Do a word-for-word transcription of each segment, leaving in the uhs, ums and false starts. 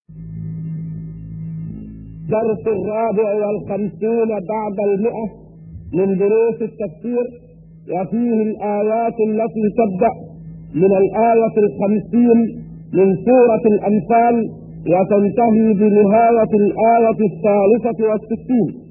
درس الرابع والخمسون بعد المئة من دروس التفسير، وفيه الآيات التي تبدأ من الآية الخمسين من سورة الأنفال وتنتهي بنهاية الآية الثالثة والستين.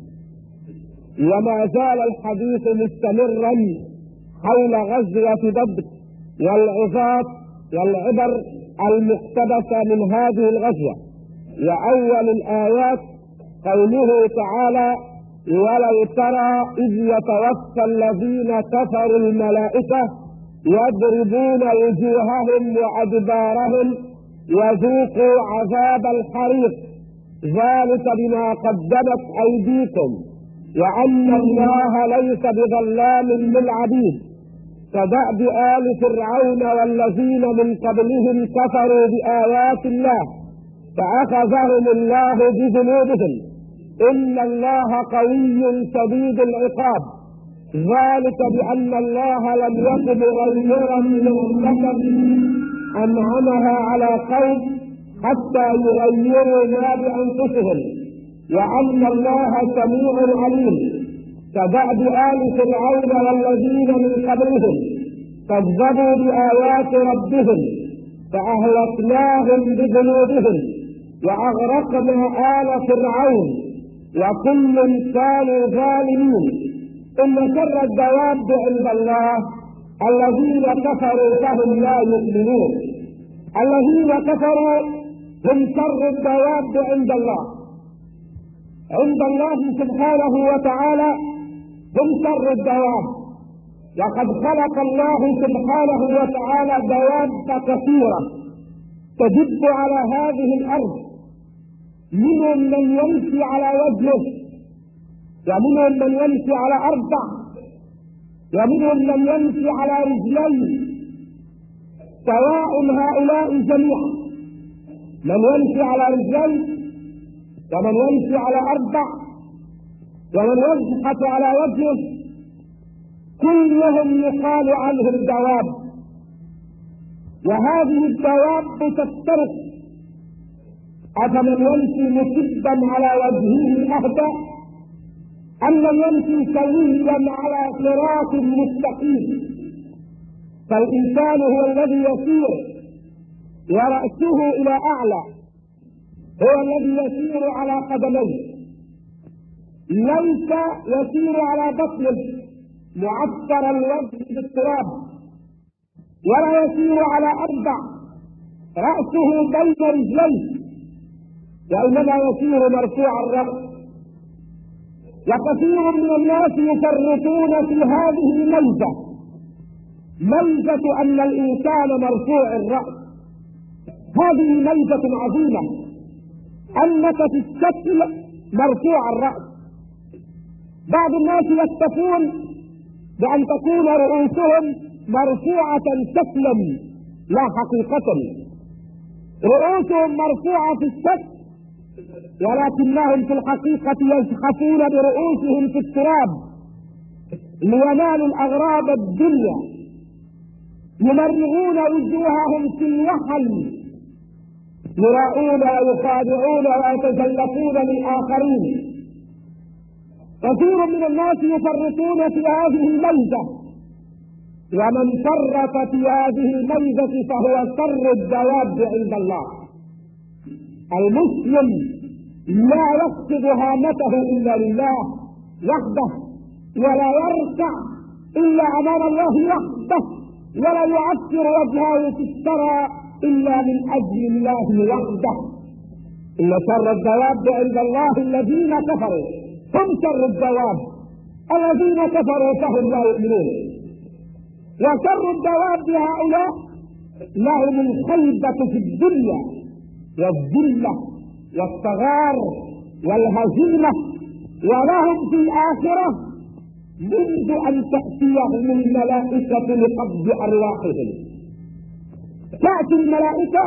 وما زال الحديث مستمرا حول غزوة بدر والعظات والعبر المقتبسة من هذه الغزوة. وأول الآيات قوله تعالى: ولو ترى إذ يتوفى الذين كفروا الملائكة يضربون وجوههم وأدبارهم وذوقوا عذاب الحريق ذلك بما قدمت أيديكم وأن الله ليس بظلام للعبيد كدأب آل فرعون والذين من قبلهم كفروا بآيات الله فأخذهم الله بذنوبهم إن الله قوي شديد العقاب ذلك بأن الله لم يكن مغيرا نعمة أنعمها على قوم حتى يغيروا ما بأنفسهم وأن الله سميع عليم كدأب آل فرعون والذين من قبلهم كذبوا بآيات ربهم فأهلكناهم بذنوبهم وأغرقنا آل فرعون وكل كانوا ظالمين. إن شر الدواب عند الله الذين كفروا فهم لا يؤمنون. الذين كفروا هم شر الدواب عند الله. عند الله سبحانه وتعالى هم شر الدواب، وقد خلق الله سبحانه وتعالى دواب كثيرة تدب على هذه الأرض، منهم من يمشي على وجهه ومنهم من يمشي على أربع ومنهم من يمشي على رجلين، سواء هؤلاء جميعا من يمشي على رجلين ومن يمشي على أربع ومن يزحف على وجهه كلهم يقال عنهم دواب. وهذه الدواب تفترق، أفمن يمشي مسدا على وجهه أهدى أم من يمشي سويا على صراط مستقيم؟ فالإنسان هو الذي يسير ورأسه إلى أعلى، هو الذي يسير على قدميه، ليس يسير على بطنه معسر الوجه بالتراب، ولا يسير على أربع رأسه بين رجليه، وإنما يسير مرفوع الرأس. وكثير من الناس يفرطون في هذه الميزة، ميزة أن الإنسان مرفوع الرأس. هذه ميزة عظيمة، أنك في الشكل مرفوع الرأس. بعض الناس يكتفون بأن تكون رؤوسهم مرفوعة شكلا لا حقيقة، رؤوسهم مرفوعة في الشكل ولكنهم في الحقيقة يزحفون برؤوسهم في التراب لينالوا الأغراض الدنيا، يمرغون وجوههم في الوحل، يراؤون ويخادعون ويتزلفون للآخرين. كثير من الناس يفرطون في هذه الميزة، ومن فرط في هذه الميزة فهو شر الدواب عند الله. المسلم لا يخفض هامته إلا لله وحده، ولا يركع إلا أمام الله وحده، ولا يعسر وجهه في الثرى إلا من أجل الله وحده. إن شر الدواب عند الله الذين كفروا، هم شر الدواب الذين كفروا فهم لا يؤمنون. وشر الدواب هؤلاء لهم الخيبة في الدنيا والذلة والصغار والهزيمة، ولهم في الآخرة منذ أن تأتيهم الملائكة لقبض أرواحهم. تأتي الملائكة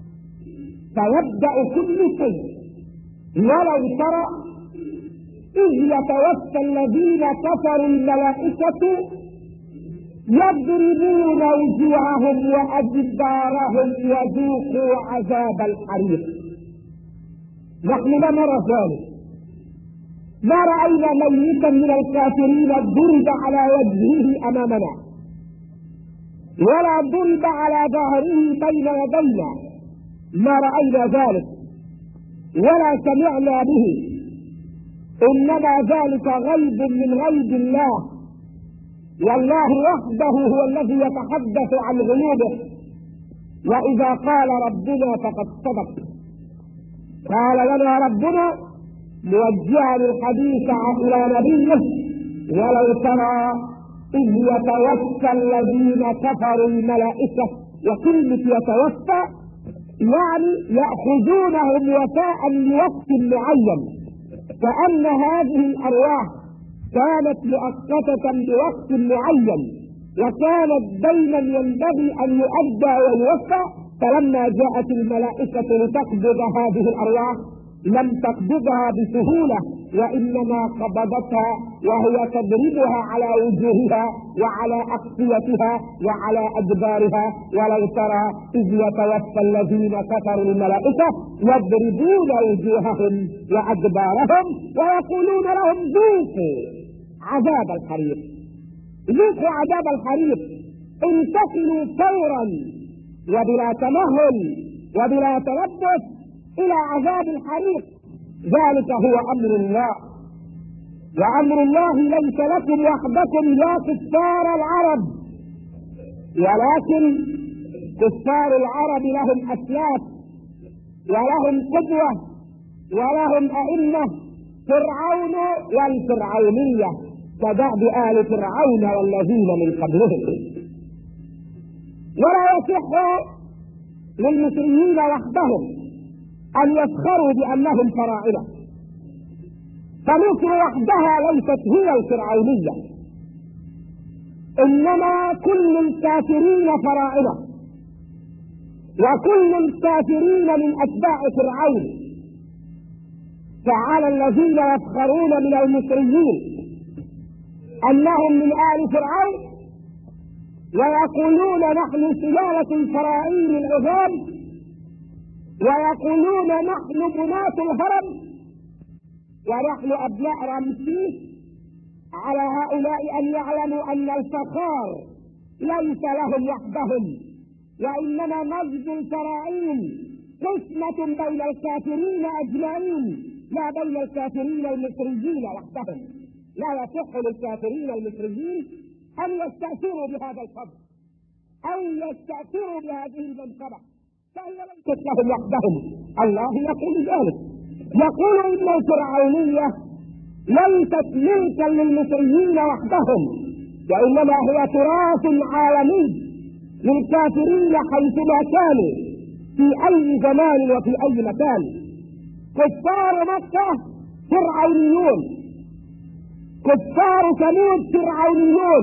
فيبدأ كل شيء. ولو ترى إذ يتوفى الذين كفروا الملائكة يضربون وجوههم وأدبارهم وذوقوا عذاب الحريق. نحن لا نرى ذلك، ما رأينا ميتا من الكافرين ضرب على وجهه أمامنا، ولا ضرب على ظهره بين يدينا، ما رأينا ذلك ولا سمعنا به، إنما ذلك غيب من غيب الله، والله وحده هو الذي يتحدث عن غيوبه. وإذا قال ربنا فقد صدق. قال لنا ربنا موجها الحديث إلى نبيه: ولو ترى إذ يتوفى الذين كفروا الملائكة. وكلمة يتوفى يعني يأخذونهم وفاء لوقت معين، كأن هذه الأرواح كانت مؤقتة بوقت معين، وكانت دينا ينبغي أن يؤدى ويوفى. فلما جاءت الملائكة لتقبض هذه الأرواح لم تقبضها بسهولة، وإنما قبضتها وهي تضربها على وجوهها وعلى أقصيتها وعلى أدبارها. ولو ترى إذ يتوفى الذين كفروا الملائكة يضربون وجوههم وأدبارهم ويقولون لهم ذوقوا عذاب الحريق، ذوقوا عذاب الحريق، انتقلوا فورا وبلا تمهل وبلا تلبس إلى عذاب الحريق. ذلك هو أمر الله، وأمر الله ليس لكم وحدكم يا كفار العرب، ولكن كفار العرب لهم أسلاف ولهم قدوة ولهم أئمة، فرعون والفرعونية كدأب آل فرعون والذين من قبلهم. ولا يصح للمصريين وحدهم أن يفخروا بأنهم فراعنة، فمصر وحدها ليست هي الفرعونية، إنما كل الكافرين فراعنة، وكل الكافرين من أتباع فرعون. فعلى الذين يفخرون من المصريين أنهم من آل فرعون ويقولون نحن سلالة الفراعين العظام، ويقولون نحن بنات الهرم ونحن أبناء رمسيس، على هؤلاء أن يعلموا أن الفخار ليس لهم وحدهم، وإنما مجد الفراعين قسمة بين الكافرين أجمعين، لا بين الكافرين المصريين وحدهم. لا يصح للكافرين المصريين أن يستأثروا بهذا الفضل أو يستأثروا بهذه المنقبة، فهي ليست لهم وحدهم. الله يقول ذلك، يقول إن الفرعونية ليست ملكا للمصريين وحدهم، وإنما هي تراث عالمي للكافرين حيثما كانوا في أي زمان وفي أي مكان. كفار مكة فرعونيون، كفار ثمود فرعونيون،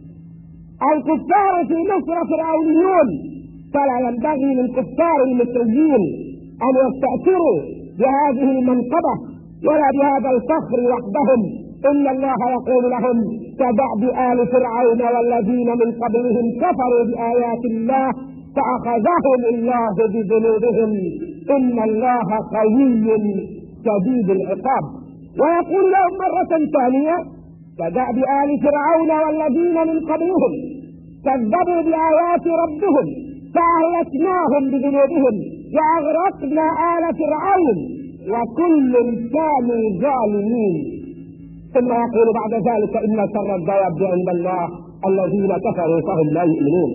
الكفار في مصر فرعونيون. فلا ينبغي للكفار المصريين أن يستأثروا بهذه المنقبة ولا بهذا الفخر وحدهم. إن الله يقول لهم كدأب آل فرعون والذين من قبلهم كفروا بآيات الله فأخذهم الله بذنوبهم إن الله قوي شديد العقاب. ويقول لهم مرة ثانية كدأب آل فرعون والذين من قبلهم كذبوا بآيات ربهم فأهلكناهم بذنوبهم وأغرقنا آل فرعون وكل كانوا ظالمين. ثم يقول بعد ذلك إن شر الدواب عند الله الذين كفروا فهم لا يؤمنون.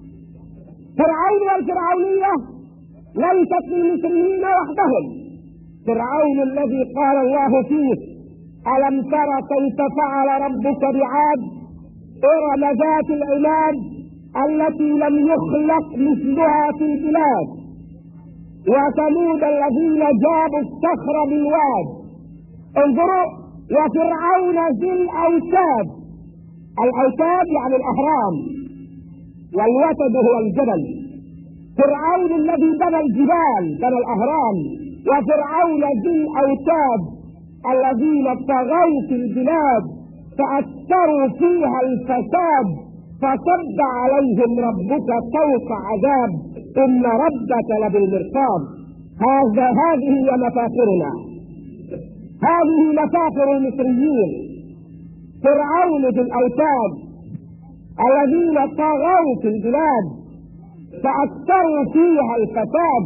فرعون والفرعونية ليست للمسلمين وحدهم. فرعون الذي قال الله فيه ألم تر كيف فعل ربك بعاد إرم ذات العماد التي لم يخلق مثلها في البلاد وثمود الذين جابوا الصخر بالواد. انظروا، وفرعون ذي الأوتاد، الأوتاد يعني الأهرام والوتد هو الجبل. فرعون الذي بنى الجبال بنى الأهرام، وفرعون ذي الأوتاد الذين طغوا في البلاد فأكثروا فيها الفساد فصب عليهم ربك فوق عذاب إن ربك لبالمرصاد. هذا هذه هي مفاخرنا، هذه مفاخر المصريين. فرعون ذي الاوتاد الذين طغوا في البلاد فاكثروا فيها الفساد،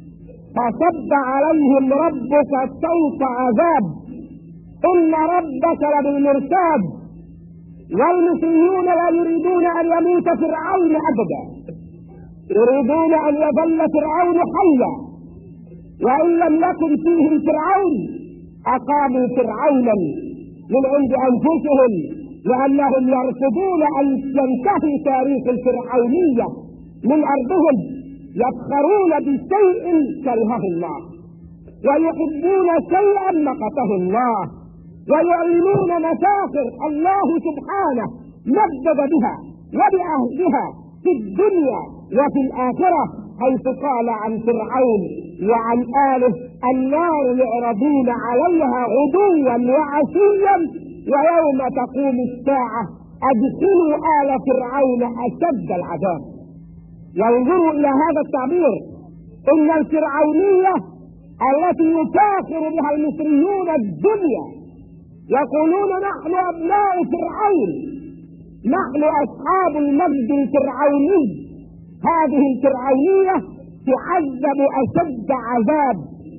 فصب عليهم ربك سوط عذاب، ان ربك لبالمرصاد. والمصريون لا يريدون ان يموت فرعون ابدا، يريدون ان يظل فرعون حيا، وان لم يكن فيهم فرعون اقاموا فرعونا من عند انفسهم، لانهم يرفضون ان ينتهي تاريخ الفرعونيه من ارضهم، يفخرون بشيء كرهه الله ويحبون شيئا مقته الله، ويعلنون مفاخر الله سبحانه مجد بها وبأهلها في الدنيا وفي الآخرة، حيث قال عن فرعون وعن آله: النار يعرضون عليها غدوا وعشيا ويوم تقوم الساعة أدخلوا آل فرعون أشد العذاب. وانظروا إلى هذا التعبير، إن الفرعونية التي يفاخر بها المصريون الدنيا يقولون: نحن أبناء فرعون، نحن أصحاب المجد الفرعوني. هذه الفرعونية تعذب أشد عذاب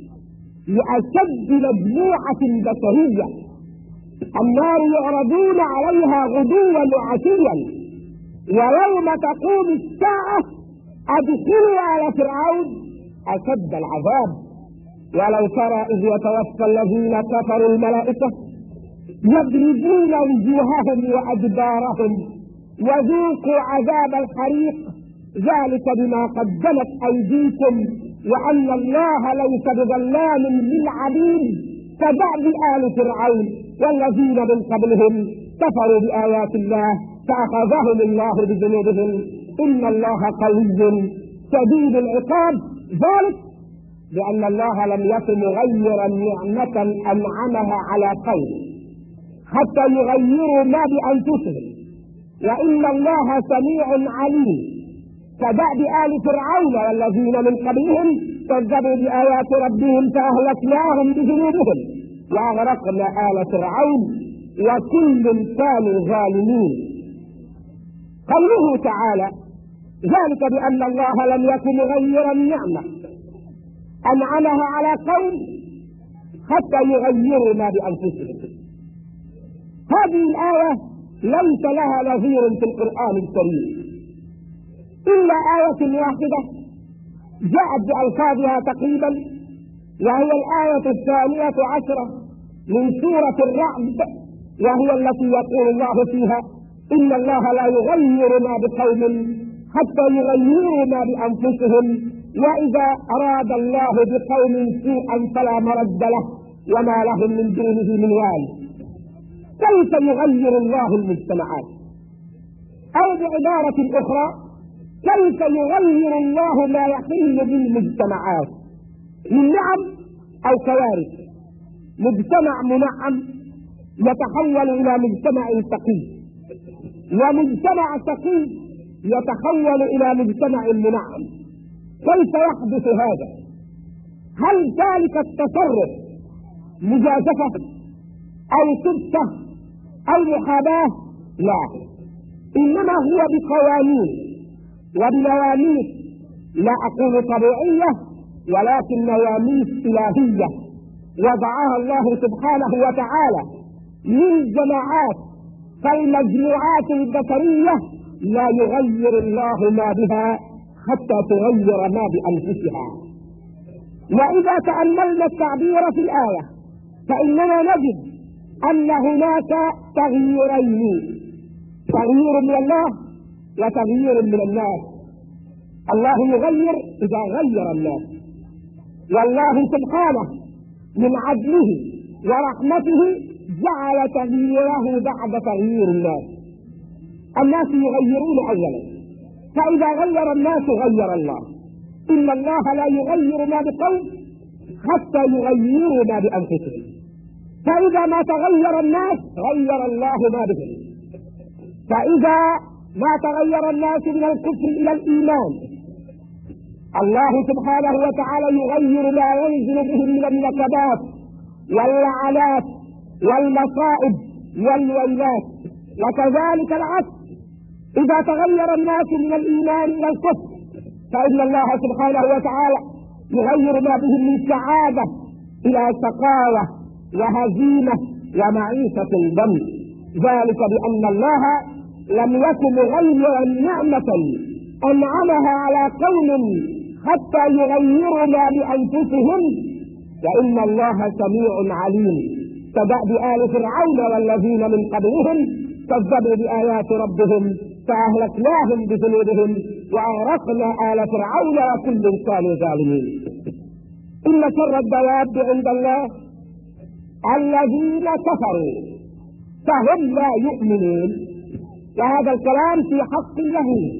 لأشد مجموعة بشرية. النار يعرضون عليها غدوا وعشيا ويوم تقوم الساعة أدخلوا على فرعون أشد العذاب. ولو ترى إذ يتوفى الذين كفروا الملائكة يضربون وجوههم وأدبارهم وذوقوا عذاب الحريق ذلك بما قدمت أيديكم وأن الله ليس بظلام للعبيد كدأب آل فرعون والذين من قبلهم كفروا بآيات الله فأخذهم الله بذنوبهم إن الله قوي شديد العقاب. ذلك لأن الله لم يكن مغيرا نعمة أنعمها على قوم حتى يغيروا ما بأنفسهم، وإن الله سميع عليم. كدأب آل فرعون والذين من قبلهم كذبوا بآيات ربهم فأهلكناهم بذنوبهم وأغرقنا آل فرعون وكل كانوا ظالمين. قوله تعالى: ذلك بأن الله لم يكن مغيرا نعمة أنعمها على قوم حتى يغيروا ما بأنفسهم. هذه الآية ليس لها نظير في القرآن الكريم إلا آية واحدة جاءت بألفاظها تقريبا، وهي الآية الثانية عشرة من سورة الرعد، وهي التي يقول الله فيها: إن الله لا يغير ما بقوم حتى يغيروا ما بأنفسهم، وإذا أراد الله بقوم سوءا فلا مرد له وما لهم من دونه من وال. كيف يغير الله المجتمعات؟ أو بعبارة أخرى: كيف يغير الله ما يحل بالمجتمعات من نعم أو كوارث؟ مجتمع منعم يتحول إلى مجتمع تقي، ومجتمع تقي يتحول إلى مجتمع منعم. كيف يحدث هذا؟ هل ذلك التصرف مجازفة أو سبة أو محاباة؟ لا، إنما هو بقوانين وبنواميس، لا أقول طبيعية ولكن نواميس إلهية وضعها الله سبحانه وتعالى للجماعات. فالمجموعات البشرية لا يغير الله ما بها حتى تغير ما بأنفسها. وإذا تأملنا التعبير في الآية فإننا نجد أن هناك تغييرين: تغيير من الله وتغيير من الناس. الله يغير إذا غير الناس، والله سبحانه من عدله ورحمته جعل تغييره بعد تغيير الناس. الناس يغيرون أولا، فإذا غير الناس غير الله. إن الله لا يغير ما بقوم حتى يغيروا ما بأنفسهم، فإذا ما تغير الناس غير الله ما بهم. فإذا ما تغير الناس من الكفر إلى الإيمان الله سبحانه وتعالى يغير ما ينزل بهم من النكبات واللعنات والمصائب والويلات، وكذلك العكس إذا تغير الناس من الإيمان إلى الكفر فإن الله سبحانه وتعالى يغير ما بهم من سعادة إلى شقاوة وهزيمة ومعيشة ضنك، ذلك بأن الله لم يكن مغيرا نعمة أنعمها على قوم حتى يغيروا ما بأنفسهم، وإن الله سميع عليم، كدأب آل فرعون والذين من قبلهم كذبوا بآيات ربهم فأهلكناهم بذنوبهم وأغرقنا آل فرعون وكل كانوا ظالمين. إن شر الدواب عند الله الذين كفروا فهم لا يؤمنون، وهذا الكلام في حق اليهود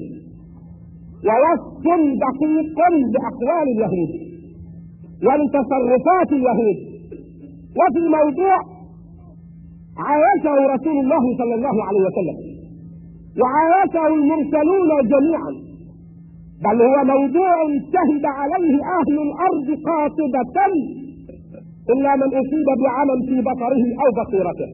ووصف دقيق بأقوال اليهود ولتصرفات اليهود، وفي موضوع عايشه رسول الله صلى الله عليه وسلم وعايشه المرسلون جميعا، بل هو موضوع شهد عليه أهل الأرض قاطبة إلا من أصيب بعمى في بصره أو بصيرته،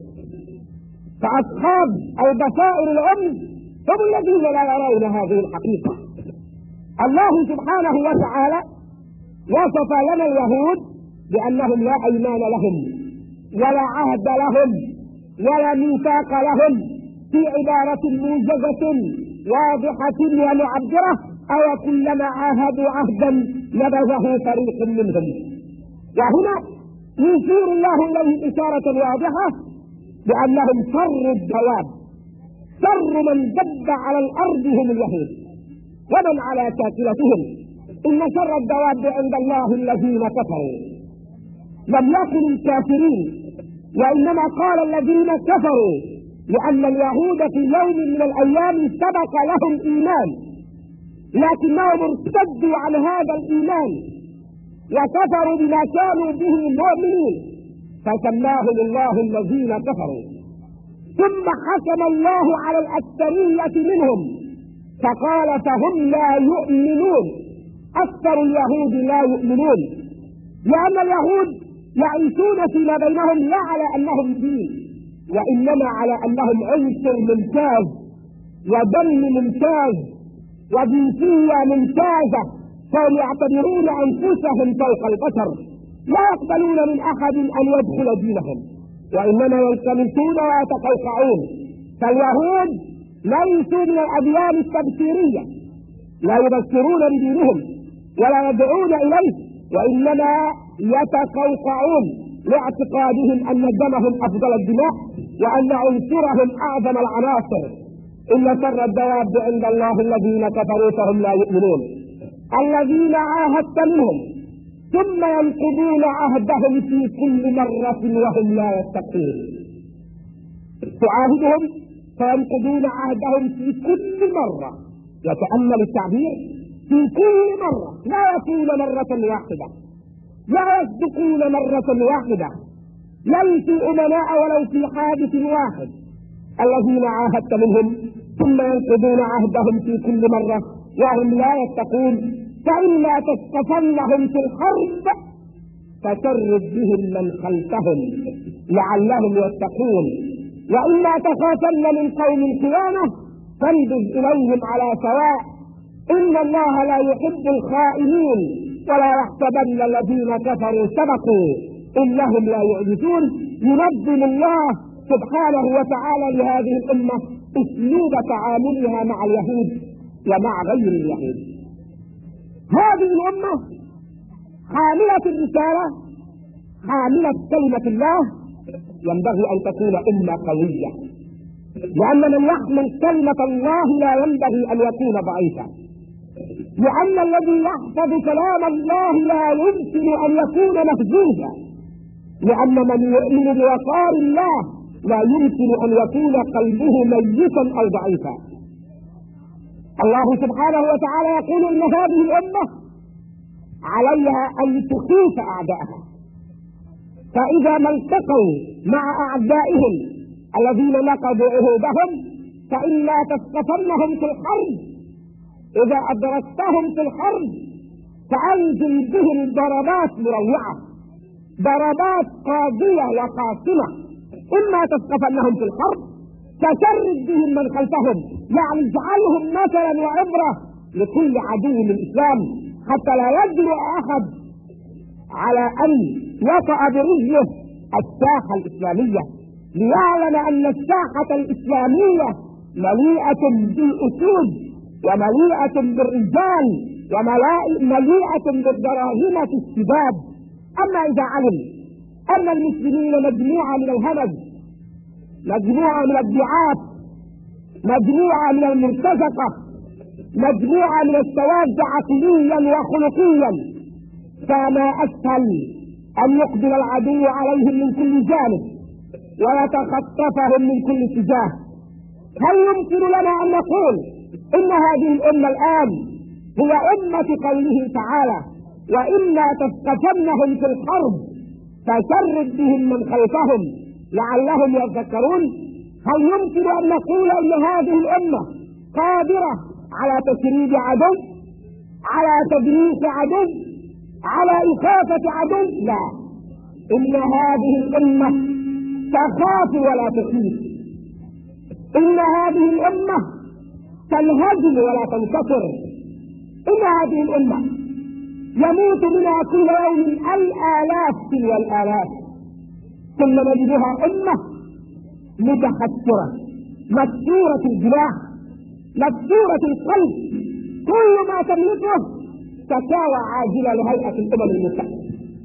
فأصحاب البصائر الأم هم الذين لا يرون هذه الحقيقة. الله سبحانه وتعالى وصف لنا اليهود بأنهم لا أيمان لهم ولا عهد لهم ولا ميثاق لهم، في عبارة موجزة واضحة ومعبرة: أو كلما عاهدوا عهدا نبذه فريق منهم. وهنا يشير الله إليه إشارة واضحة بأنهم شر الدواب، شر من دب على الأرض هم اليهود ومن على شاكلتهم. إن شر الدواب عند الله الذين كفروا، لم يكن الكافرين، وإنما قال الذين كفروا لأن اليهود في يوم من الأيام سبق لهم إيمان لكنهم ارتدوا عن هذا الإيمان وكفروا بما كانوا به مؤمنين فسماهم الله الذين كفروا، ثم حكم الله على الأكثرية منهم فقال فهم لا يؤمنون. أكثر اليهود لا يؤمنون لأن اليهود يعيشون فيما بينهم لا على أنهم دين، وإنما على أنهم عنصر ممتاز ودم ممتاز وجنسية ممتازة، فهم يعتبرون أنفسهم فوق البشر، لا يقبلون من أحد أن يدخل دينهم وإنما يلتمسون ويتقوقعون. فاليهود ليسوا من الأديان التبشيرية، لا يبشرون بدينهم ولا يدعون إليه، وإنما يتقوقعون لاعتقادهم أن دمهم أفضل الدماء وأن عنصرهم أعظم العناصر. إن شر الدواب عند الله الذين كفروا فهم لا يؤمنون، الذين عاهدت منهم ثم ينقضون عهدهم في كل مرة وهم لا يتقون. تعاهدهم فينقضون عهدهم في كل مرة، يتأمل التعبير في كل مرة، لا يكون مرة واحدة، لا يصدقون مرة واحدة، ليسوا أمناء ولو في حادث واحد. الذين عاهدت منهم ثم ينقضون عهدهم في كل مرة وهم لا يتقون، فإما تستفنهم في الحرب فشرد بهم من خلفهم لعلهم يتقون، وإما تخافن من قوم خيانة فانبذ إليهم على سواء، إن الله لا يحب الخائنين ولا يحسبن الذين كفروا سبقوا إنهم لا يعجزون. ينظم الله سبحانه وتعالى لهذه الأمة أسلوب تعاملها مع اليهود ومع غير اليهود. هذه الأمة حاملة الرسالة، حاملة كلمة الله، ينبغي أن تكون أمة قوية، لأن من يحمل كلمة الله لا ينبغي أن يكون ضعيفا، لأن الذي يحفظ كلام الله لا يمكن أن يكون مهزوزا، لأن من يؤمن بوقار الله لا يمكن أن يكون قلبه ميتا أو ضعيفا. الله سبحانه وتعالى يقول إن هذه الأمة عليها أن تخيف أعدائها، فإذا ما التقوا مع أعدائهم الذين نقضوا عهودهم فإلا تثقفنهم في الحرب، إذا أدركتهم في الحرب فأنزل بهم ضربات مروعة، ضربات قاضية وقاسمة، إما تثقفنهم في الحرب فشرد بهم من خلفهم، يعني اجعلهم مثلا وعبرة لكل عدو للإسلام، حتى لا يجرؤ أحد على أن يطأ برجله الساحة الإسلامية، ليعلم أن الساحة الإسلامية مليئة بالأسود ومليئة بالرجال ومليئة بالدراهم في الشباب. أما إذا علم أن المسلمين مجموعة من الهمج، مجموعة من الدعاة، مجموعة من المرتزقة، مجموعة من الشواذ عقليا وخلقيا، فما أسهل أن يقبل العدو عليهم من كل جانب ويتخطفهم من كل اتجاه. هل يمكن لنا أن نقول إن هذه الأمة الآن هي أمة قوله تعالى وإنا تثقفنهم في الحرب فشرد بهم من خلفهم لعلهم يذكرون؟ هل يمكن أن نقول إن هذه الأمة قادرة على تشريد عدو، على تدريس عدو، على إخافة عدو؟ لا، إن هذه الأمة تخاف ولا تخيف، إن هذه الأمة تنهزم ولا تنتصر، إن هذه الأمة يموت منها كل يوم الآلاف تلو الآلاف، ثم نجدها أمة متخسرة مكسورة الجناح مكسورة القلب، كل ما تملكه تساوى عاجلة لهيئة الأمم المتحدة.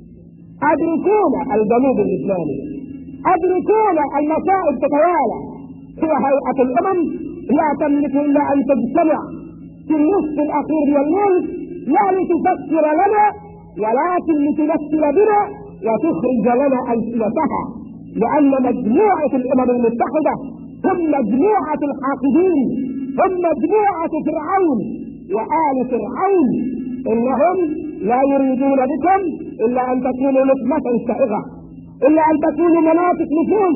أدركونا الجنوب الإسلامي، أدركونا المصائب تتوالى، هي هيئة الأمم لا تملك إلا أن تجتمع في النصف الأخير من الملك، لا لتفكر لنا ولكن لتمثل بنا وتخرج لنا ألسنتها، لأن مجموعة الأمم المتحدة هم مجموعة الحاقدين، هم مجموعة فرعون وآل فرعون، إنهم لا يريدون بكم إلا أن تكونوا لقمة سائغة، إلا أن تكونوا مناطق نفوذ،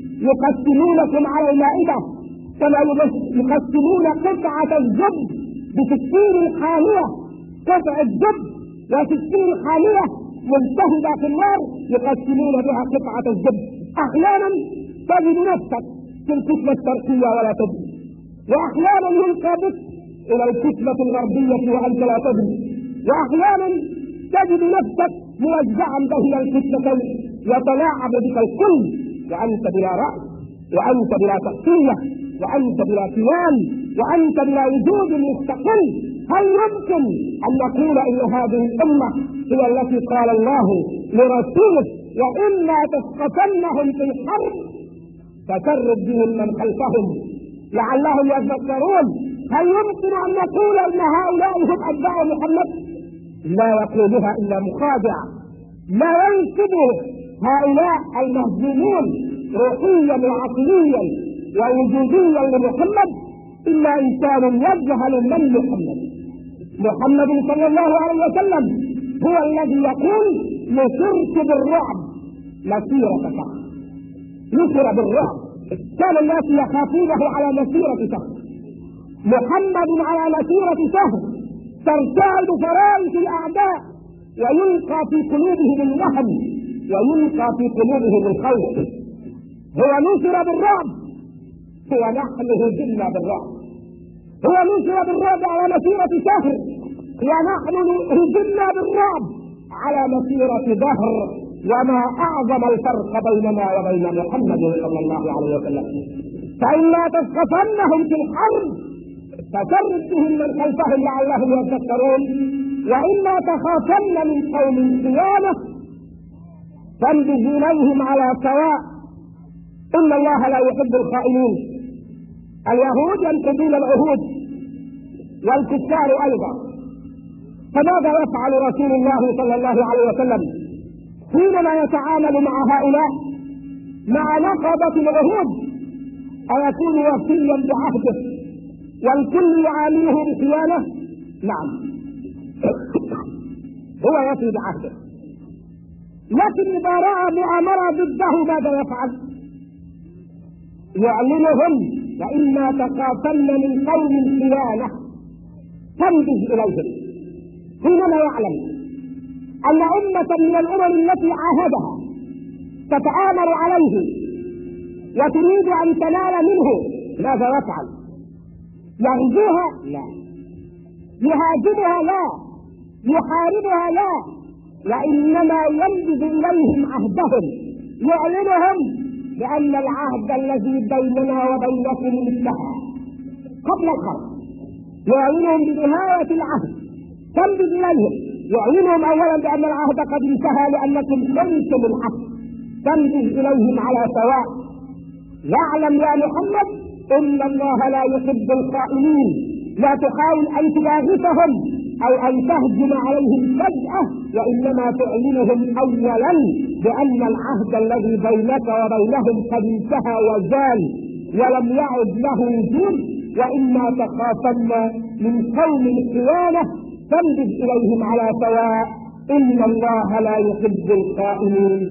يقسمونكم على المائدة كما يقسمون قطعة الزبد بسكين حامية، قطع الزبد وسكين حامية ملتهبة في النار يقسمون بها قطعة الزبد. أحيانا تجد نفسك في الكتلة الشرقية ولا تدري، وأحيانا يلقى بك إلى الكتلة الغربية وأنت لا تدري، وأحيانا تجد نفسك موزعا بين الكتلتين يتلاعب بك الكل وأنت بلا رأي، وأنت بلا شخصية، وأنت بلا كيان، وأنت بلا وجود مستقل. هل يمكن أن نقول إن هذه الأمة هي التي قال الله لرسوله وإنا تثقفنهم في الحرب فشرد بهم من خلفهم لعلهم يذكرون؟ هل يمكن أن نقول إن هؤلاء هم أتباع محمد؟ لا يقولها إلا مخادع، لا ينسب هؤلاء المهزومون روحيا وعقليا ووجوديا لمحمد إلا إنسان يجهل من محمد. محمد صلى الله عليه وسلم هو الذي يقول نصرت بالرعب مسيرة شهر، نصر بالرعب، كان الناس يخافونه على مسيرة شهر، محمد على مسيرة شهر ترتعد فرائس الأعداء ويلقى في قلوبهم الوهن ويلقى في قلوبهم الخوف. هو نصر بالرعب، هو نحن هزمنا بالرعب، هو نصر بالرعب على مسيرة شهر ونحن هزمنا بالرعب على مسيرة دهر. وما أعظم الفرق بيننا وبين محمد صلى الله عليه وسلم. فإما تثقفنهم في الحرب فشرد بهم من خلفهم لعلهم يذكرون، وإما تخافن من قوم خيانة فانبذ إليهم على سواء، إن الله لا يحب الخائنين. اليهود ينقضون العهود والكفار أيضا، فماذا يفعل رسول الله صلى الله عليه وسلم حينما يتعامل مع هؤلاء مع نقضة العهود؟ أيكون وفيا بعهده والكل يعامله بخيانة؟ نعم، هو يفي بعهده، لكن إذا رأى مؤامرة ضده ماذا يفعل؟ يعلنهم وإما تخافن من قوم خيانة فانبذ إليهم حينما يعلم أن أمة من الأمم التي عاهدها تتآمر عليه وتريد أن تنال منه، ماذا يفعل؟ يغزوها؟ لا. يهاجمها؟ لا. يحاربها؟ لا. وإنما ينبذ إليهم عهدهم، يعلنهم بأن العهد الذي بيننا وبينكم انتهى قبل الحرب، يعلنهم بنهاية العهد، تنبذ إليهم، يعلنهم أولا بأن العهد قد انتهى لأنكم خنتم العهد، تنبذ إليهم على سواء. يعلم يا محمد إن الله لا يحب الخائنين، لا تحاول أن تباغتهم أو أن تهجم عليهم فجأة، وإنما تعلنهم أولا بأن العهد الذي بينك وبينهم قد انتهى وزال ولم يعد له وجود، وإما تخافن من قوم خيانة تنبذ إليهم على سواء، إن الله لا يحب الخائنين.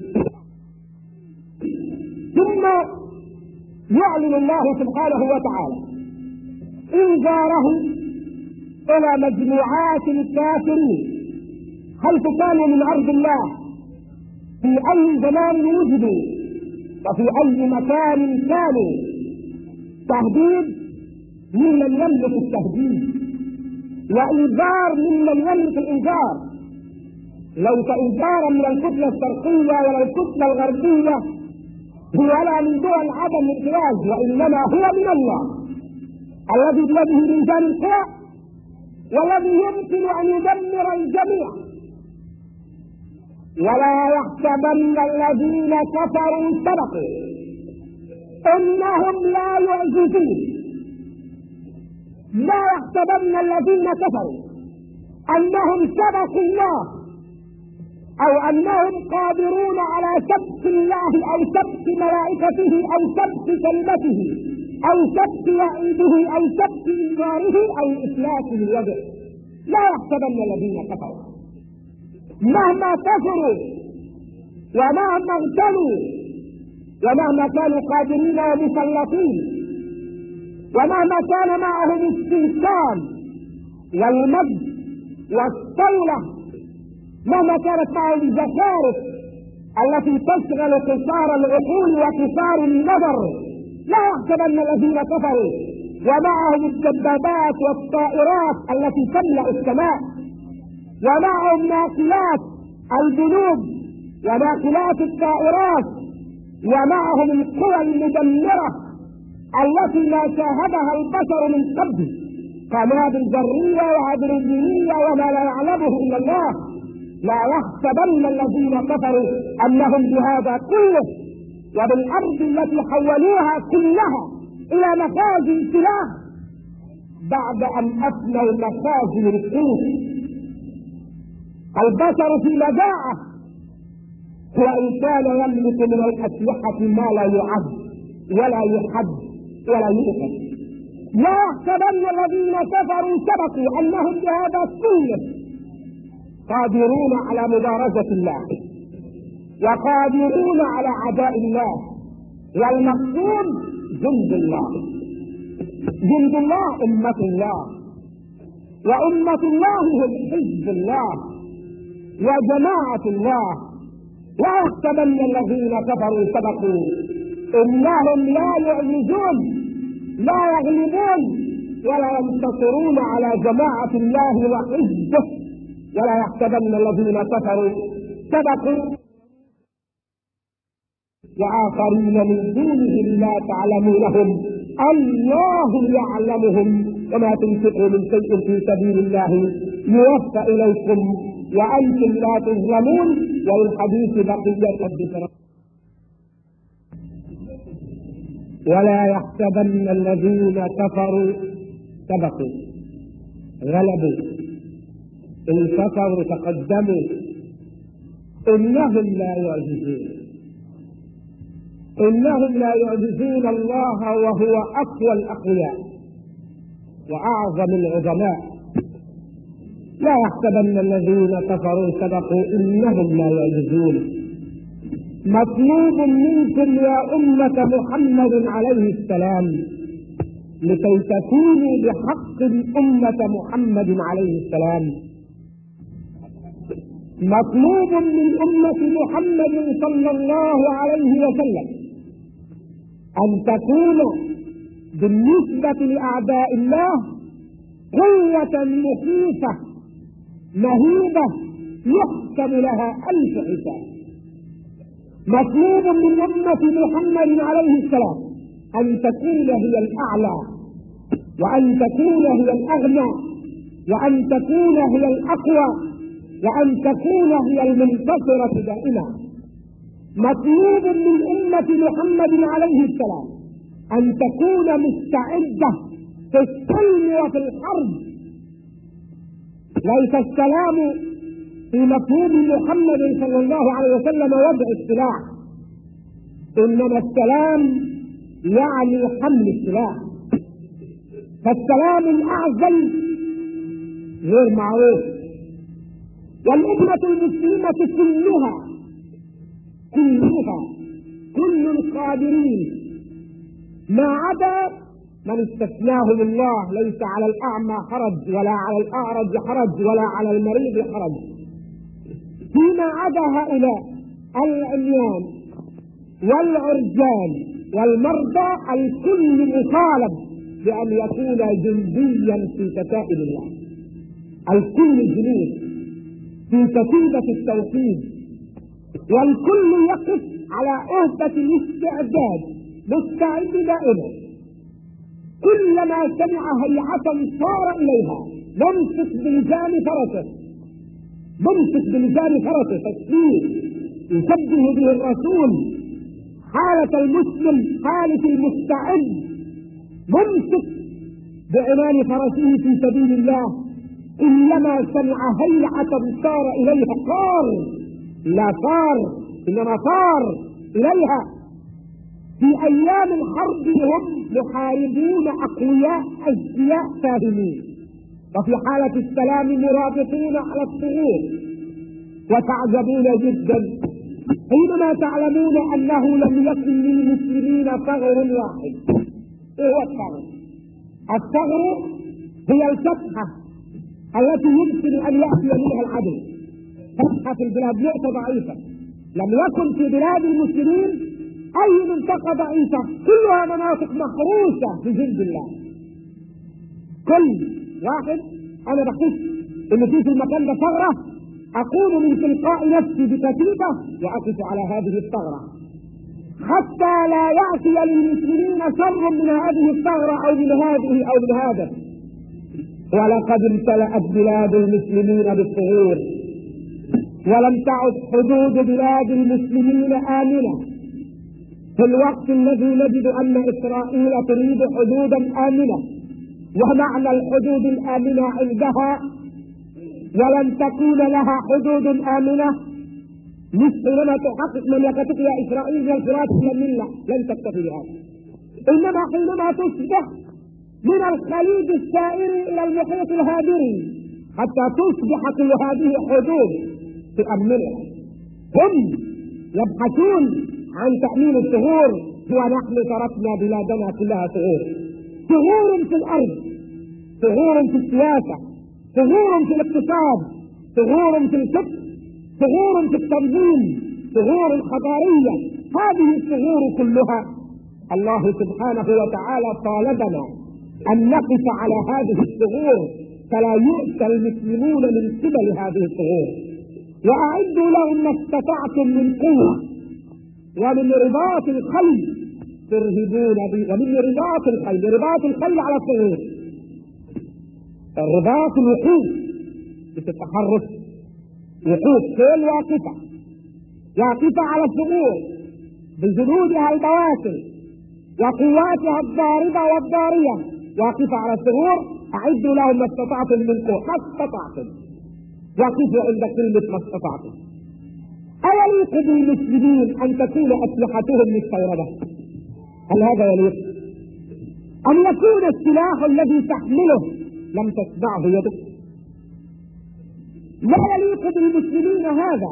ثم يعلن الله سبحانه وتعالى إنذاره إلى مجموعات الكافرين حيث كانوا من أرض الله في أي زمان وجدوا وفي أي مكان كانوا، تهديد ممن يملك التهديد، وإنذار ممن يملك الإنذار، ليس إنذارا من الكتلة الشرقية ولا الكتلة الغربية ولا من دول عدم الإنقاذ، وإنما هو من الله الذي بيده ميزان القوى والذي يمكن أن يدمر الجميع. ولا يحسبن الذين كفروا سبقوا إنهم لا يعجزون. لا يحسبن الذين كفروا أنهم سبقوا الله أو أنهم قادرون على سبق الله أو سبق ملائكته أو سبق كلمته أو سبق وعيده أو سبق إنذاره أو إفلاس اليد. لا يحسبن الذين كفروا مهما كفروا ومهما اغتلوا ومهما كانوا قادرين ومسلطين ومهما كان معهم السلطان والمجد والطولة، مهما كانت معهم الزخارف التي تشغل قصار العقول وقصار النظر، لا يحسبن الذين كفروا ومعهم الدبابات والطائرات التي تملأ السماء ومعهم ناقلات الجنوب وناقلات الطائرات ومعهم القوى المدمرة التي لا شاهدها البشر من قبل، قنابل ذرية وهيدروجينية وما لا يعلمه إلا الله. لا يحسبن الذين كفروا أنهم بهذا كله وبالأرض التي حولوها كلها إلى مخازن سلاح بعد أن أفنوا مخازن القوت. البشر في مجاعة، وإن كان يملك من الأسلحة ما لا يعد ولا يحد ولا يؤكل. لا يحسبن الذين كفروا سبقوا أنهم بهذا كله قادرون على مبارزة الله وقادرون على عداء الله، والمقصود جند الله. جند الله أمة الله، وأمة الله هم حزب الله وجماعة الله. لا يحسبن الذين كفروا سبقوا إنهم لا يعجزون، لا يغلبون ولا ينتصرون على جماعة الله وحزبه. ولا يحسبن الذين كفروا سبقوا وآخرين من دونهم لا تعلمونهم الله يعلمهم، وما تنفقوا من شيء في سبيل الله يوفى إليكم وأنتم لا تظلمون. وللحديث بقية الذكر. ولا يحسبن الذين كفروا سبقوا غلبوا انتصروا تقدموا إنهم لا يعجزون. إنهم لا يعجزون الله وهو أقوى الأقوياء وأعظم العظماء. لا يحسبن الذين كفروا سبقوا إنهم لا يعجزون. مطلوب منكم يا أمة محمد عليه السلام لكي تكونوا بحق أمة محمد عليه السلام مطلوب من أمة محمد صلى الله عليه وسلم أن تكون بالنسبة لأعداء الله قوة مخيفة مهيبة يحسب لها ألف حساب. مطلوب من أمة محمد عليه السلام أن تكون هي الأعلى، وأن تكون هي الأغنى، وأن تكون هي الأقوى، وأن تكون هي المنتصرة دائما. مطلوب من أمة محمد عليه السلام أن تكون مستعدة في السلم وفي الحرب. ليس السلام في مفهوم محمد صلى الله عليه وسلم وضع السلاح، إنما السلام يعني حمل السلاح. فالسلام الأعزل غير معروف. والأمة المسلمة كلها كلها كل القادرين ما عدا من استثناهم الله. ليس على الأعمى حرج، ولا على الأعرج حرج، ولا على المريض حرج. فيما عدا هؤلاء العميان والعرجان والمرضى الكل مطالب بأن يكون جنديا في كتائب الله. الكل جنود في كتيبة التوحيد، والكل يقف على عهدة الاستعداد مستعد دائما. كلما سمع هيعة صار إليها ممسك بلجام فرسه ممسك بلجام فرسه تكفير يشبه به الرسول حالة المسلم، حالة المستعد، ممسك بعنان فرسه في سبيل الله. كلما سمع هيعة صار إليها صار، لا صار إنما صار إليها. في أيام الحرب هم محاربون أقوياء أذكياء فاهمين، وفي حالة السلام مرابطون على الصعود. وتعجبون جدا حينما تعلمون أنه لم يكن للمسلمين ثغر واحد. إيه هو الثغر؟ الثغر هي الفتحة التي يمكن أن يأتي منها العدو. فتحة في البلاد نقطة ضعيفة. لم يكن في بلاد المسلمين أي منطقة ضعيفة، كلها مناطق محروسة بجند الله. كل واحد أنا بحس إن في في المكان ده ثغرة، أقوم من تلقاء نفسي بكتيبة وأقف على هذه الثغرة حتى لا يأتي للمسلمين شر من هذه الثغرة أو من هذه أو من هذا. ولقد امتلأت بلاد المسلمين بالثغور، ولم تعد حدود بلاد المسلمين آمنة في الوقت الذي نجد أن إسرائيل تريد حدودا آمنة، ومعنى الحدود الآمنة عندها ولن تكون لها حدود آمنة. مش حينما تحقق مملكتك يا إسرائيل من الفرات إلى الملة لن تكتفي بهذا، إنما حينما تصبح من الخليج السائر إلى المحيط الهادري حتى تصبح كل هذه حدود تأمنها. هم يبحثون عن تأمين الثغور، ونحن تركنا بلادنا كلها ثغور. ثغور في الأرض، ثغور في السياسة، ثغور في الاقتصاد، ثغور في الفقه، ثغور في التنظيم، ثغور حضارية. هذه الثغور كلها الله سبحانه وتعالى طالبنا أن نقف على هذه الثغور فلا يؤتى المسلمون من قبل هذه الثغور. وأعدوا لهم ما استطعتم من قوة ومن رباط الخيل ترهبون به، ومن رباط الخيل، رباط الخيل على الثغور، الرباط الوقوف بتتحرك، وقوف خيل واقفة واقفة على الثغور بجنودها البواسل وقواتها الضاربة والضارية واقفة على الثغور. أعدوا لهم ما استطعتم من قوة، ما استطعتم، وقفوا عند كلمة ما استطعتم. أيليق بالمسلمين أن تكون أسلحتهم مستوردة؟ هل هذا يليق؟ أن يكون السلاح الذي تحمله لم تصنعه يدك؟ لا يليق بالمسلمين هذا.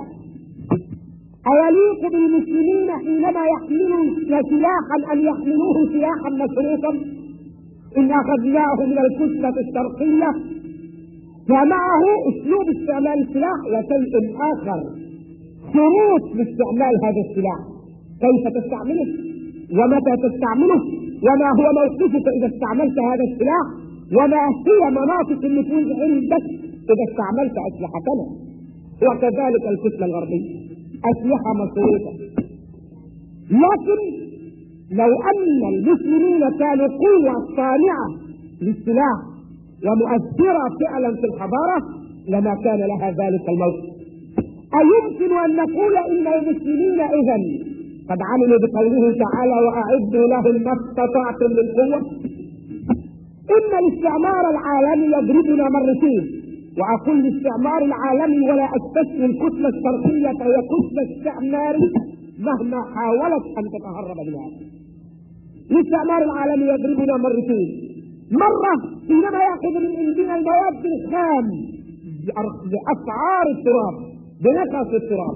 أيليق بالمسلمين حينما يحملوا سلاحا أن يحملوه سلاحا مشروطا؟ إن أخذناه من الكتلة الشرقية فمعه اسلوب استعمال السلاح وشيء اخر، شروط لاستعمال هذا السلاح، كيف تستعمله ومتى تستعمله وما هو موقفك اذا استعملت هذا السلاح وما هي مناطق النفوذ عندك اذا استعملت اسلحتنا. وكذلك الفتنة الغربية اسلحة مشروطة. لكن لو ان المسلمين كانوا قوة صانعة للسلاح ومؤثرة فعلا في الحضارة لما كان لها ذلك الموقف. أيمكن أن نقول إن المسلمين إذن قد عملوا بقوله تعالى وأعدوا لهم ما استطعتم من قوة؟ إن الاستعمار العالمي يضربنا مرتين، وأقول الاستعمار العالمي ولا أستثني الكتلة الشرقية فهي كتلة استعمار مهما حاولت أن تتهرب منها. الاستعمار العالمي يضربنا مرتين، مرة حينما يأخذ من عندنا المواد الخام بأسعار التراب بنقص التراب،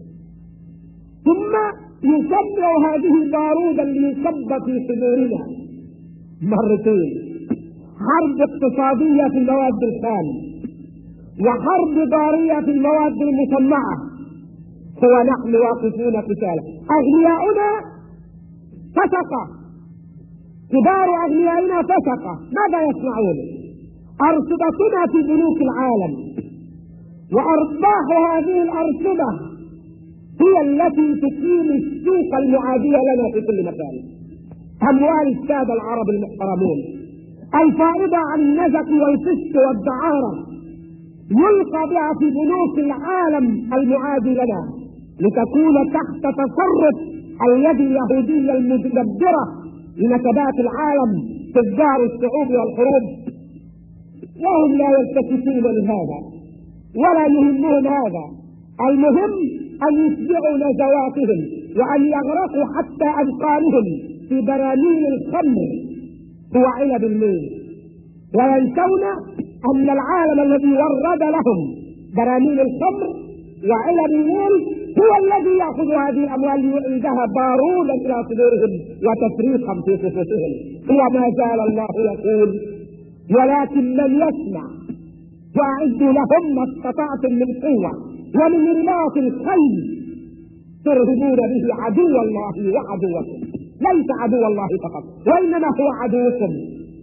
ثم يصنع هذه بارودا ليصب في صدورنا. مرتين، حرب اقتصادية في المواد الخام وحرب ضارية في المواد المصنعة، هو نحن واقفون قتالا. أغنياؤنا فسقة، كبار أغنيائنا فسقة، ماذا يصنعون؟ أرصدتنا في بنوك العالم، وأرباح هذه الأرصدة هي التي تقيم السوق المعادية لنا في كل مكان. أموال السادة العرب المحترمون الفائضة عن النزق والفسق والدعارة يلقى بها في بنوك العالم المعادي لنا لتكون تحت تصرف اليد اليهودية المتدبرة لنكبات العالم تجار الشعوب والحروب. وهم لا يلتفتون لهذا ولا يهمهم هذا، المهم أن يتبعوا نزواتهم وأن يغرقوا حتى أذقانهم في براميل الخمر وعلب الميل، وينسون أن العالم الذي ورد لهم براميل الخمر وعلب الميل هو الذي يأخذ هذه الأموال ليعيدها بارودا إلى صدورهم وتفريقا في صفوفهم. وما زال الله يقول ولكن من يسمع وأعدوا لهم ما استطعتم من قوة ومن رباط الخيل ترهبون به عدو الله وعدوكم. ليس عدو الله فقط وإنما هو عدوكم،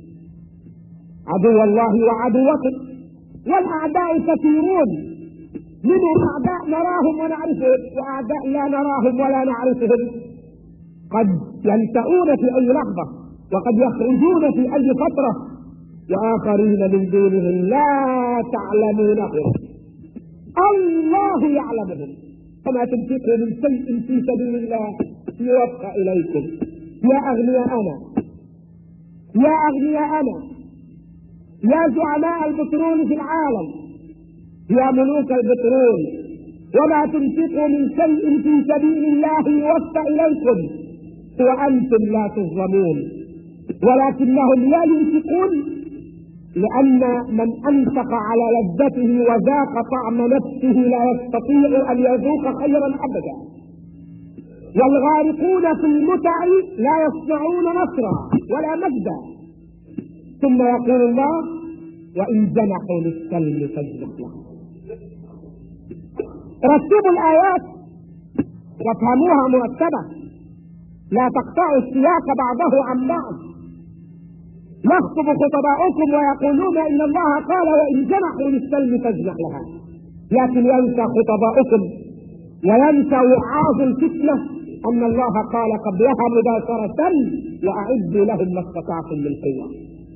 عدو الله وعدوكم. والأعداء كثيرون، منهم أعداء نراهم ونعرفهم وأعداء لا نراهم ولا نعرفهم، قد ينشؤون في أي لحظة وقد يخرجون في أي فترة، وآخرين من دونهم لا تعلمونهم الله يعلمهم. فما تنفقوا من شيء في سبيل الله يوفى إليكم. يا أغنياءنا يا أغنياءنا يا زعماء البترول في العالم، يا ملوك البترول، وما تنفقوا من شيء في سبيل الله يوفى إليكم وأنتم لا تظلمون. ولكنهم لا ينفقون لأن من أنفق على لذته وذاق طعم نفسه لا يستطيع أن يذوق خيرا أبدا. والغارقون في المتع لا يصنعون نصرا ولا مجدا. ثم يقول الله وإن جنحوا للسلم فاجنح لهم. رتبوا الآيات وافهموها مرتبة، لا تقطعوا السياق بعضه عن بعض. يخطب خطباؤكم ويقولون إن الله قال وإن جنحوا للسلم فاجنح لها، لكن ينسى خطباؤكم وينسى وعاظ الفتنة أن الله قال قبلها مباشرة وأعدوا لهم ما استطعتم من قوة.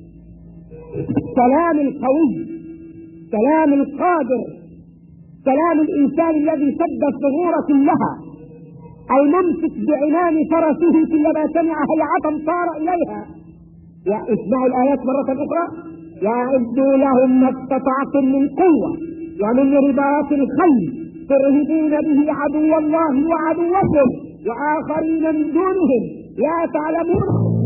سلام القوي، سلام القادر، سلام الإنسان الذي سد الثغور كلها، الممسك بعنان فرسه كلما سمع هيعة صار إليها. اسمعوا الآيات مرة أخرى وأعدوا لهم ما استطعتم من قوة ومن رباط الخيل ترهبون به عدو الله وعدوكم وآخرين من دونهم لا تعلمون.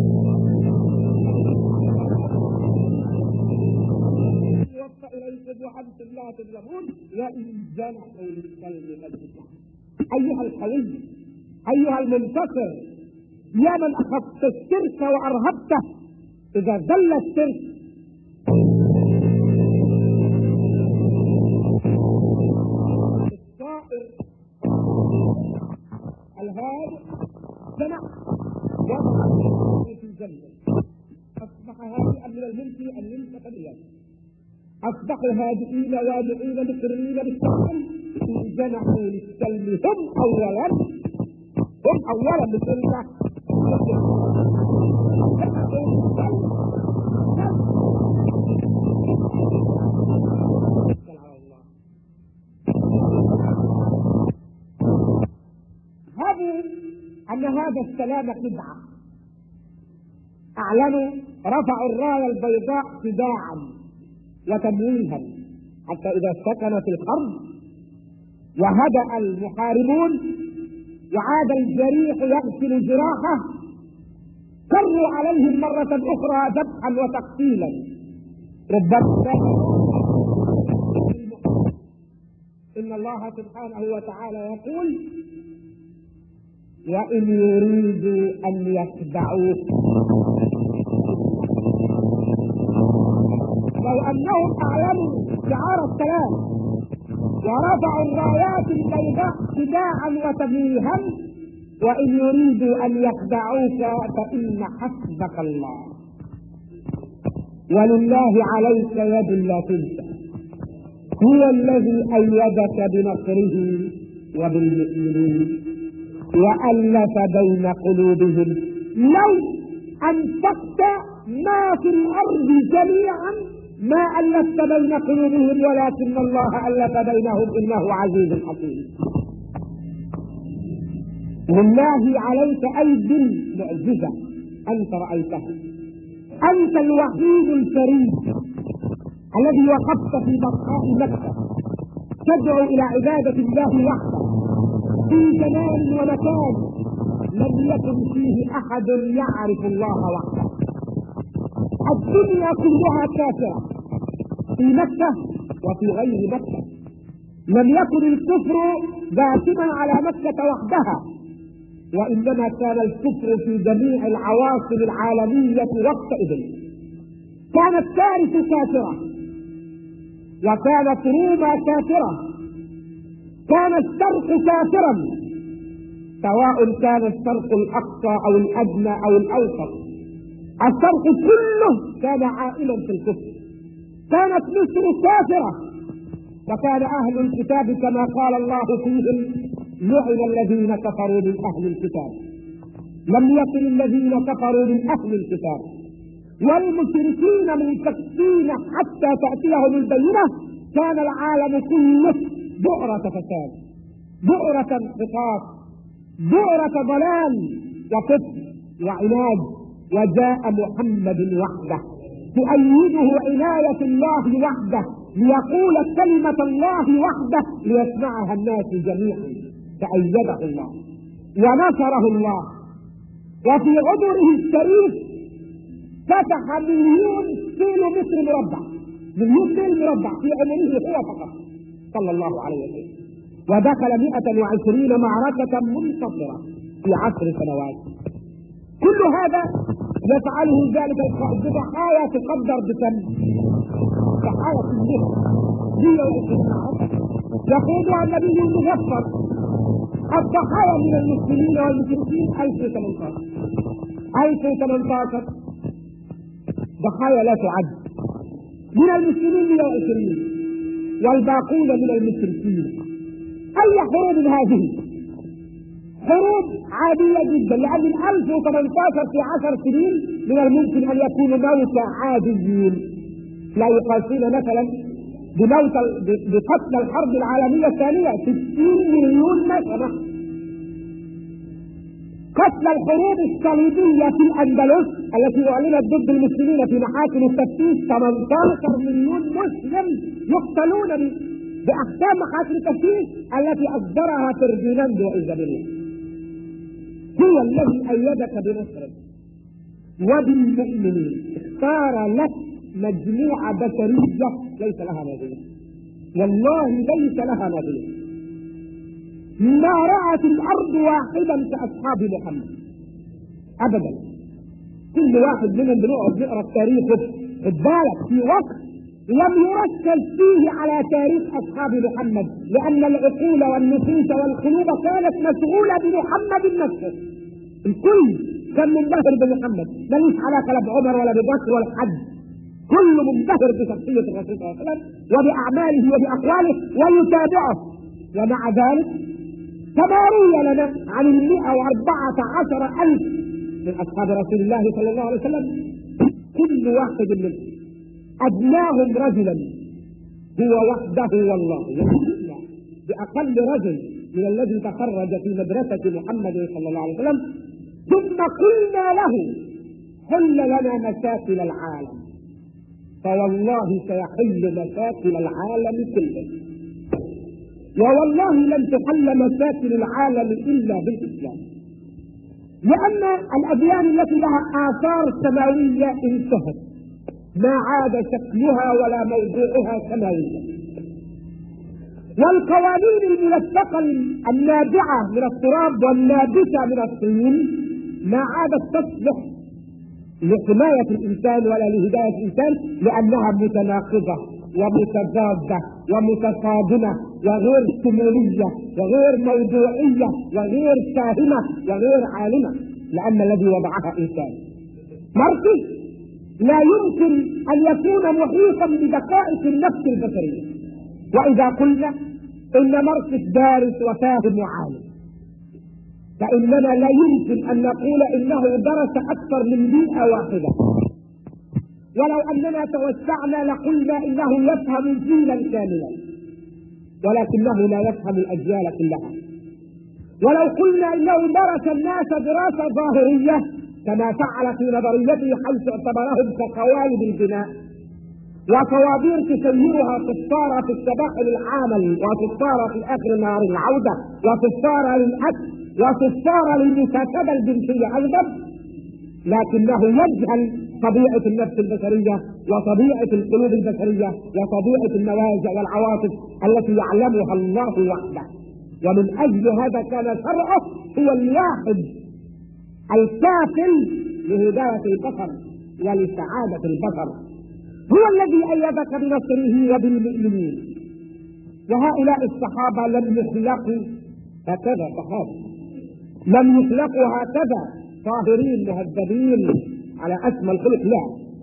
يوفى إليكم وأنتم لا تظلمون وإن جنحوا للسلم فاجنح. أيها القوي، أيها المنتصر، يا من أخذت الشرك وأرهبته، إذا ذل الشرك هادئ جمع وضع في الجنة، أصبح هادئا من الممكن أن ينفق اليوم، أصبحوا هادئين واضعين مقرين بالسلم في جنحوا للسلم هم أولا هم أولا بالسلم هذه أن هذا السلام خدعة. أعلنوا رفعوا الراية البيضاء خداعا وتمويها حتى إذا سكنت الحرب وهدأ المحاربون وعاد الجريح يغسل جراحه كروا عليهم مرة أخرى ذبحا وتقتيلا. ربما إن الله سبحانه وتعالى يقول وإن يريدوا أن يخدعوك لو أنهم أعلنوا شعار السلام ورفعوا الرايات البيضاء خداعا وتمويها وإن يريدوا أن يخدعوك فإن حسبك الله ولله عليك يد لا تنسى هو الذي أيدك بنصره وبالمؤمنين وألف بين قلوبهم لو أنفقت ما في الأرض جميعا ما ألفت بين قلوبهم ولكن الله ألف بينهم إنه عزيز حكيم. لله عليك أيد معجزة أنت رأيتها، أنت الوحيد الفريد الذي وقفت في بقاء مكة تدعو إلى عبادة الله وحده في زمان ومكان لم يكن فيه أحد يعرف الله وحده. الدنيا كلها كافرة في مكة وفي غير مكة، لم يكن الكفر جاثما على مكة وحدها وإنما كان الكفر في جميع العواصم العالمية وقتئذ. كانت فارس كافرة وكانت روما كافرة، كان الشرق كافرا سواء كان الشرق الأقصى أو الأدنى أو الأوسط، الشرق كله كان عائلا في الكفر. كانت مصر كافرة وكان أهل الكتاب كما قال الله فيهم لعن الذين كفروا من أهل الكتاب. لم يكن الذين كفروا من أهل الكتاب والمشركين منفكين حتى تأتيهم البينة. كان العالم كله بؤرة فساد، بؤرة انحطاط، بؤرة ضلال وكفر وعناد، وجاء محمد وحده تؤيده عناية الله وحده ليقول كلمة الله وحده ليسمعها الناس جميعا. فأيده الله ونصره الله، وفي عمره الشريف فتح مليون كيلو متر مربع، مليون كيلو مربع في عمره هو فقط صلى الله عليه وسلم، ودخل مئة وعشرين معركة منتصرة في عشر سنوات. كل هذا يفعله ذلك بضحايا تقدر بكم؟ ضحايا كلها مئة وعشرين معركة يقودها النبي المظفر. الضحايا من المسلمين والمشركين ألف وثمانية عشر ألف وثمانية عشر ضحايا لا تعد، من المسلمين مئة وعشرين والباقون من المشركين. أي حروب هذه؟ حروب عادية جدا، لأن من ألف وثمانية عشر في عشر سنين من الممكن أن يكونوا موتى عاديين لا يقاسون مثلا بموت بقتل الحرب العالمية الثانية ستين مليون نسمة. قتل الحروب الصليبية في الأندلس التي أعلنت ضد المسلمين في محاكم التفتيش ثمانية عشر مليون مسلم يقتلون بأحكام محاكم التفتيش التي أصدرها فرديناند وإيزابيلا. هو الذي أيدك بنصره وبالمؤمنين، اختار لك مجموعة بشرية ليس لها نظير، والله ليس لها نظير. ما رأت الأرض واحدا كأصحاب محمد أبدا. كل واحد منهم بنقعد نقرأ التاريخ، خد بالك في وقت لم يركز فيه على تاريخ أصحاب محمد، لأن العقول والنفوس والقلوب كانت مشغولة بمحمد نفسه. الكل كان منبهر بمحمد، ملوش علاقة لا بعمر ولا ببكر ولا حد، كل منبهر بشخصية الرسول صلى الله عليه وسلم وبأعماله وبأقواله ويتابعه. ومع ذلك كما روي لنا عن المئة وأربعة عشر ألف من أصحاب رسول الله صلى الله عليه وسلم كل واحد منهم أدناهم رجلا هو وحده والله بأقل رجل من الذي تخرج في مدرسة محمد صلى الله عليه وسلم. ثم قلنا له حل لنا مشاكل العالم، فوالله سيحل مشاكل العالم كله، ووالله لن تحل مشاكل العالم إلا بالإسلام، لأن الأديان التي لها آثار سماوية انتهت، ما عاد شكلها ولا موضوعها سماويا، والقوانين الملتقى النابعة من التراب والنابتة من الطين ما عادت تصلح لحماية الإنسان ولا لهداية الإنسان، لأنها متناقضة ومتضادة ومتصادمة وغير شمولية وغير موضوعية وغير فاهمة وغير عالمة، لأن الذي وضعها إنسان. مركز لا يمكن أن يكون محيطا بدقائق النفس البشرية. وإذا قلنا إن مركز دارس وفاهم وعالم، فإننا لا يمكن أن نقول إنه درس أكثر من بيئة واحدة، ولو أننا توسعنا لقلنا إنه يفهم جيلا كاملا، ولكنه لا يفهم الأجيال كلها. ولو قلنا إنه درس الناس دراسة ظاهرية كما فعل في نظريته، حيث اعتبرهم كقوالب البناء وصوابير تسيرها قصارى في الصباح للعمل وقصارى في آخر نهار العودة وقصارى للأكل وقصارى للمكاتبة الجنسية أيضا، لكنه يجهل طبيعة النفس البشرية وطبيعة القلوب البشرية وطبيعة النوازع والعواطف التي يعلمها الله وحده. ومن أجل هذا كان شرعه هو الواحد الكافل لهداية البشر ولسعادة البشر، هو الذي أيدك بنصره وبالمؤمنين. وهؤلاء الصحابة لم يخلقوا هكذا، صحابة لم يخلقوا هكذا طاهرين مهذبين على أسمى الخلق، لا،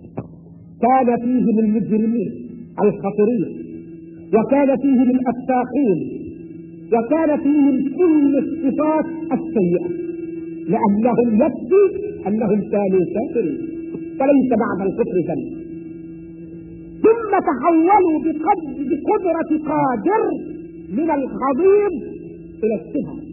كان فيهم المجرمين الخطرين، وكان فيهم الأفاقين، وكان فيهم كل الصفات السيئة، لأنهم يكفي أنهم كانوا كافرين فليس بعد الكفر ذنب. ثم تحولوا بقدرة قادر من الخضيب إلى الشبه،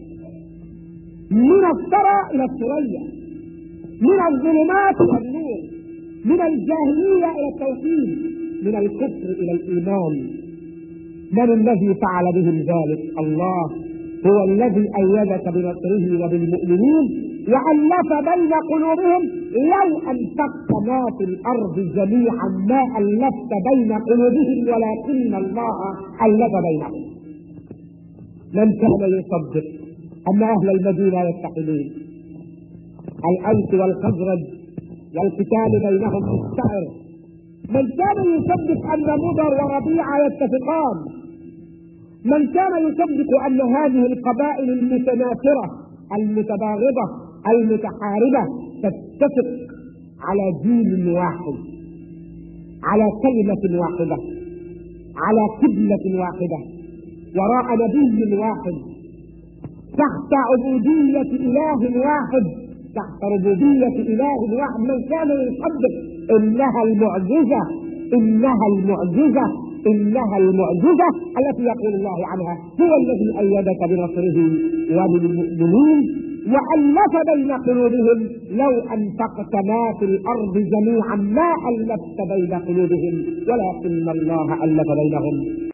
من الثرى إلى الثريا، من الظلمات إلى النور، من الجاهلية إلى التوحيد، من الكفر إلى الإيمان. من الذي فعل بهم ذلك؟ الله، هو الذي أيدك بنصره وبالمؤمنين وألف بين قلوبهم. لو أنفقت ما في الأرض جميعا ما ألفت بين قلوبهم ولكن الله ألف بينهم. من كان يصدق أن أهل المدينة يتحدون، الأوس والخزرج والقتال بينهم مستعر، من كان يصدق أن مضر وربيعة يتفقان، من كان يصدق أن هذه القبائل المتناثرة المتباغضة المتحاربة تتفق على دين واحد، على كلمة واحدة، على قبلة واحدة، وراء نبي واحد، تحت عبودية إله واحد، تحت ربوبية إله واحد. من كان يصدق إنها المعجزة إنها المعجزة إنها المعجزة التي يقول الله عنها هو الذي أيدك بنصره وبالمؤمنين وألف بين قلوبهم. لو أنفقت ما في الأرض جميعا ما ألفت بين قلوبهم ولكن الله ألف بينهم